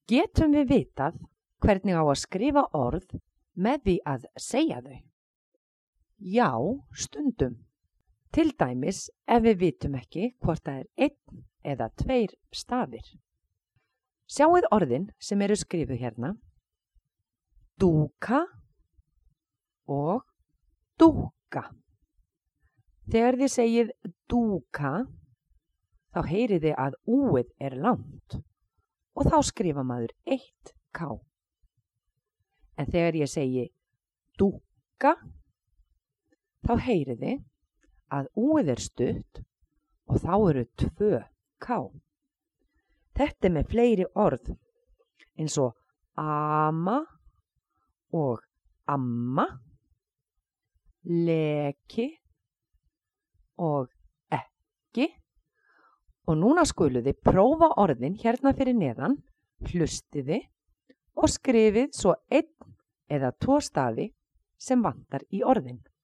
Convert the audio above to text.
Getum við vitað hvernig á að skrifa orð með því að segja þau? Já, stundum. Til dæmis ef við vitum ekki hvort það er 1 eða 2 stafir. Sjáið orðin sem eru skrifuð hérna. Dúka og dúka. Þegar þið segið dúka, þá heyrið þið að úið er langt og þá skrifa maður 1K. En þegar ég segi dúka, þá heyrið þið að úið er stutt og þá eru 2K. Þetta er með fleiri orð eins og ama og amma, leki og ekki. Og núna skuluð þið prófa orðin hérna fyrir neðan, hlustiði og skrifið svo 1 eða 2 stafi sem vantar í orðin.